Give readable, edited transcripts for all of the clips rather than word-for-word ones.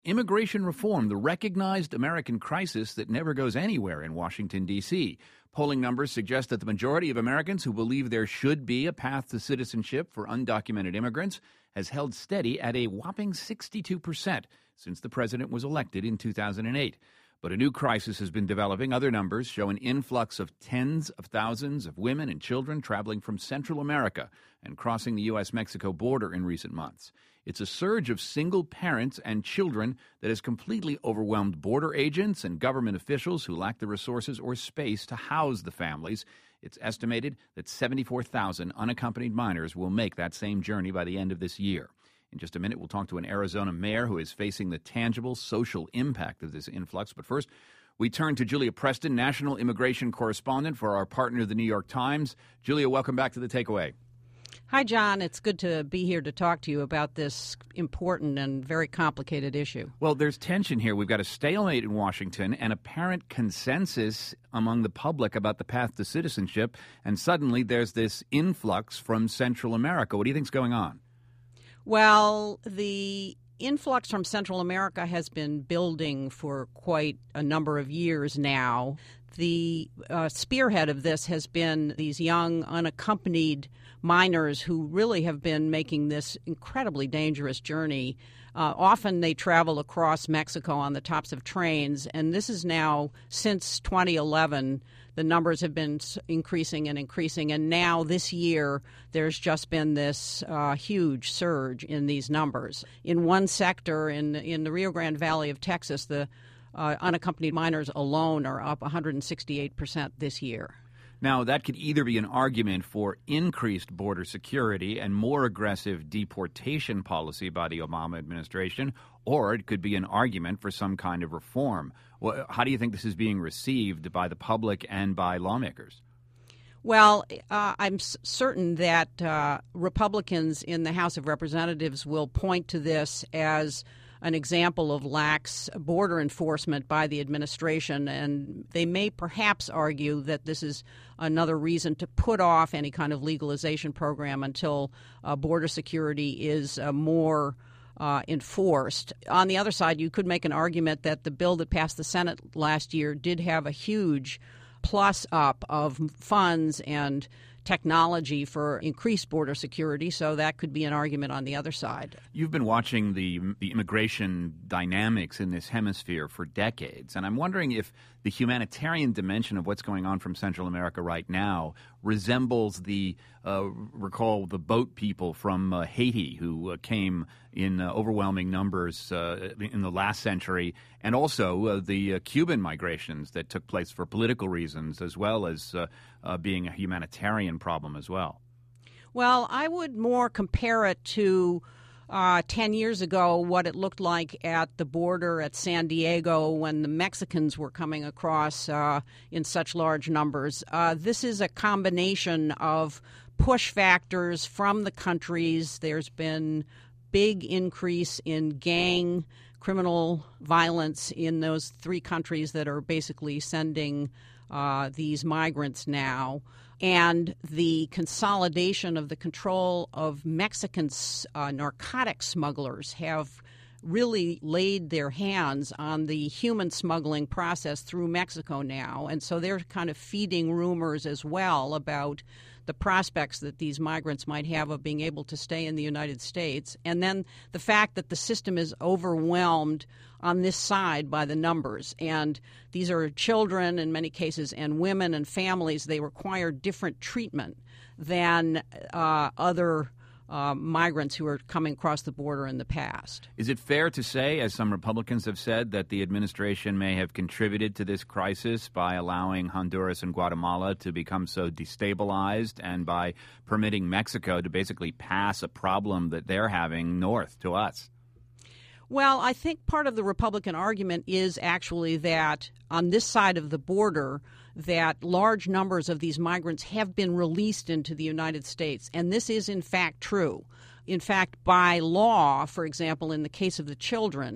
Immigration reform, the recognized American crisis that never goes anywhere in Washington, D.C. Polling numbers suggest that the majority of Americans who believe there should be a path to citizenship for undocumented immigrants has held steady at a whopping 62% since the president was elected in 2008. But a new crisis has been developing. Other numbers show an influx of tens of thousands of women and children traveling from Central America and crossing the U.S.-Mexico border in recent months. It's a surge of single parents and children that has completely overwhelmed border agents and government officials who lack the resources or space to house the families. It's estimated that 74,000 unaccompanied minors will make that same journey by the end of this year. In just a minute, we'll talk to an Arizona mayor who is facing the tangible social impact of this influx. But first, we turn to Julia Preston, national immigration correspondent for our partner, the New York Times. Julia, welcome back to The Takeaway. Hi, John. It's good to be here to talk to you about this important and very complicated issue. Well, there's tension here. We've got a stalemate in Washington and apparent consensus among the public about the path to citizenship, and suddenly there's this influx from Central America. What do you think's going on? Well, the influx from Central America has been building for quite a number of years now. The spearhead of this has been these young, unaccompanied minors who really have been making this incredibly dangerous journey. Often they travel across Mexico on the tops of trains, and this is now, since 2011, the numbers have been increasing and increasing, and now this year there's just been this huge surge in these numbers. In one sector, in the Rio Grande Valley of Texas, the unaccompanied minors alone are up 168% this year. Now, that could either be an argument for increased border security and more aggressive deportation policy by the Obama administration, or it could be an argument for some kind of reform. Well, how do you think this is being received by the public and by lawmakers? Well, I'm certain that Republicans in the House of Representatives will point to this as an example of lax border enforcement by the administration, and they may perhaps argue that this is another reason to put off any kind of legalization program until border security is more enforced. On the other side, you could make an argument that the bill that passed the Senate last year did have a huge plus up of funds and technology for increased border security, so that could be an argument on the other side. You've been watching the immigration dynamics in this hemisphere for decades, and I'm wondering if the humanitarian dimension of what's going on from Central America right now resembles recall the boat people from Haiti who came in overwhelming numbers in the last century, and also the Cuban migrations that took place for political reasons, as well as being a humanitarian problem as well. Well, I would more compare it to 10 years ago what it looked like at the border at San Diego when the Mexicans were coming across in such large numbers. This is a combination of push factors from the countries. There's been big increase in gang criminal violence in those three countries that are basically sending these migrants now, and the consolidation of the control of Mexican narcotic smugglers have really laid their hands on the human smuggling process through Mexico now. And so they're kind of feeding rumors as well about the prospects that these migrants might have of being able to stay in the United States. And then the fact that the system is overwhelmed on this side by the numbers. And these are children in many cases and women and families. They require different treatment than other migrants who are coming across the border in the past. Is it fair to say, as some Republicans have said, that the administration may have contributed to this crisis by allowing Honduras and Guatemala to become so destabilized and by permitting Mexico to basically pass a problem that they're having north to us? Well, I think part of the Republican argument is actually that on this side of the border, that large numbers of these migrants have been released into the United States. And this is, in fact, true. In fact, by law, for example, in the case of the children,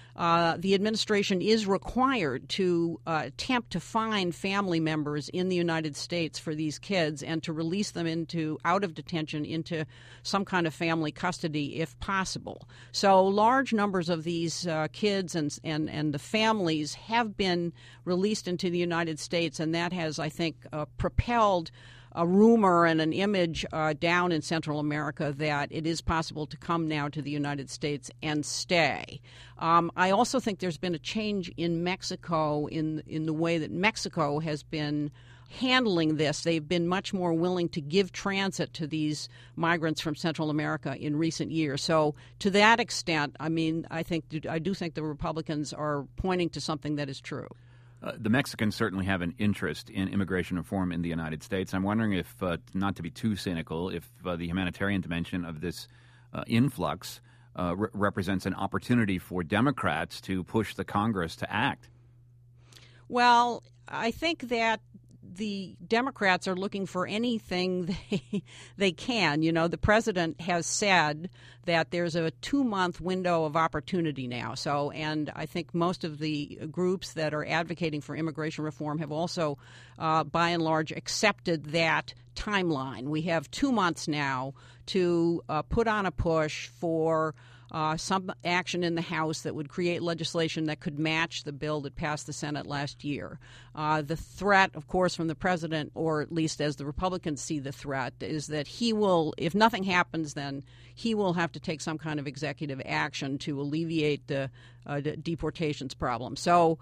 the administration is required to attempt to find family members in the United States for these kids and to release them out of detention into some kind of family custody if possible. So large numbers of these kids and the families have been released into the United States, and that has, I think, propelled a rumor and an image down in Central America that it is possible to come now to the United States and stay. I also think there's been a change in Mexico in the way that Mexico has been handling this. They've been much more willing to give transit to these migrants from Central America in recent years. So to that extent, I do think the Republicans are pointing to something that is true. The Mexicans certainly have an interest in immigration reform in the United States. I'm wondering if, not to be too cynical, if the humanitarian dimension of this influx represents an opportunity for Democrats to push the Congress to act. Well, I think that the Democrats are looking for anything they can. You know, the president has said that there's a 2-month window of opportunity now. So, and I think most of the groups that are advocating for immigration reform have also, by and large, accepted that timeline. We have 2 months now to put on a push for some action in the House that would create legislation that could match the bill that passed the Senate last year. The threat, of course, from the president, or at least as the Republicans see the threat, is that he will, if nothing happens, then he will have to take some kind of executive action to alleviate the deportations problem. So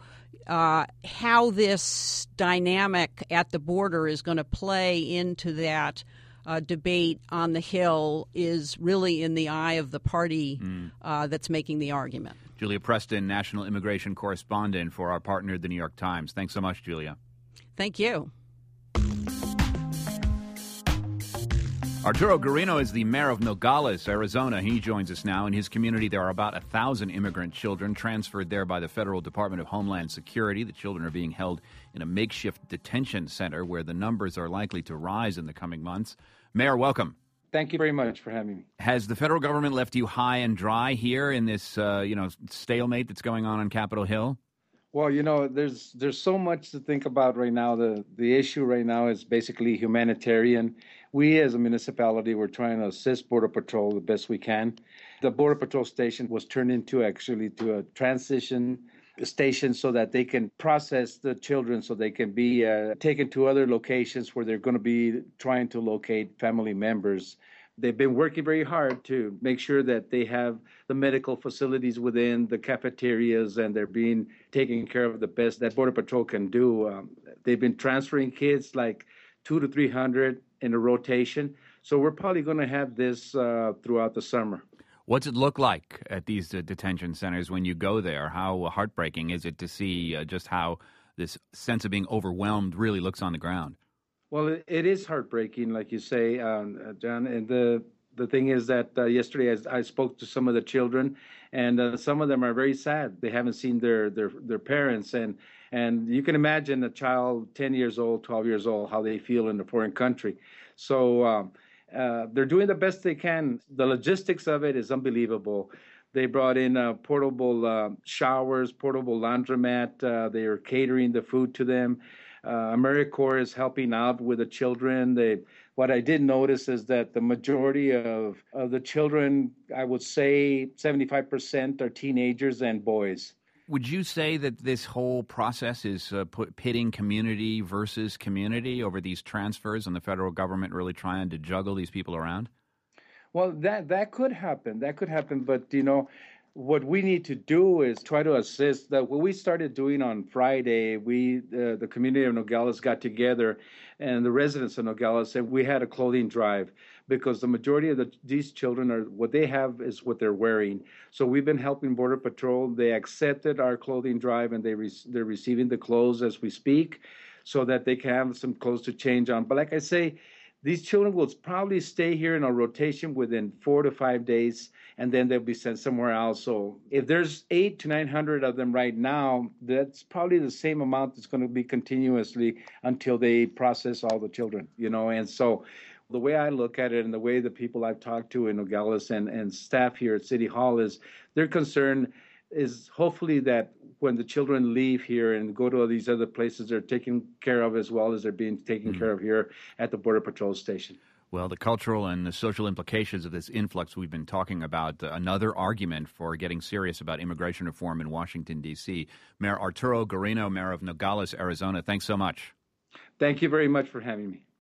how this dynamic at the border is going to play into that debate on the Hill is really in the eye of the party that's making the argument. Julia Preston, national immigration correspondent for our partner, The New York Times. Thanks so much, Julia. Thank you. Arturo Guarino is the mayor of Nogales, Arizona. He joins us now. In his community, there are about 1,000 immigrant children transferred there by the Federal Department of Homeland Security. The children are being held in a makeshift detention center where the numbers are likely to rise in the coming months. Mayor, welcome. Thank you very much for having me. Has the federal government left you high and dry here in this, stalemate that's going on Capitol Hill? Well, there's so much to think about right now. The issue right now is basically humanitarian. We as a municipality, we're trying to assist Border Patrol the best we can. The Border Patrol station was turned into a transition station so that they can process the children so they can be taken to other locations where they're going to be trying to locate family members. They've been working very hard to make sure that they have the medical facilities within the cafeterias and they're being taken care of the best that Border Patrol can do. They've been transferring kids like 200 to 300 in a rotation. So we're probably going to have this throughout the summer. What's it look like at these detention centers when you go there? How heartbreaking is it to see just how this sense of being overwhelmed really looks on the ground? Well, it is heartbreaking, like you say, John. And the thing is that yesterday I spoke to some of the children, and some of them are very sad. They haven't seen their parents, and you can imagine a child 10 years old, 12 years old, how they feel in a foreign country. So they're doing the best they can. The logistics of it is unbelievable. They brought in portable showers, portable laundromat. They are catering the food to them. AmeriCorps is helping out with the children. What I did notice is that the majority of the children, I would say 75% are teenagers and boys. Would you say that this whole process is pitting community versus community over these transfers and the federal government really trying to juggle these people around? Well, that could happen. That could happen. But, what we need to do is try to assist. What we started doing on Friday, the community of Nogales got together, and the residents of Nogales said we had a clothing drive because the majority of these children what they have is what they're wearing. So we've been helping Border Patrol. They accepted our clothing drive, and they're receiving the clothes as we speak, so that they can have some clothes to change on. But like I say, these children will probably stay here in a rotation within 4 to 5 days, and then they'll be sent somewhere else. So if there's 800 to 900 of them right now, that's probably the same amount that's going to be continuously until they process all the children, And so the way I look at it and the way the people I've talked to in Nogales and staff here at City Hall is they're concerned is hopefully that when the children leave here and go to these other places, they're taken care of as well as they're being taken care of here at the Border Patrol Station. Well, the cultural and the social implications of this influx we've been talking about, another argument for getting serious about immigration reform in Washington, D.C. Mayor Arturo Guarino, mayor of Nogales, Arizona, thanks so much. Thank you very much for having me.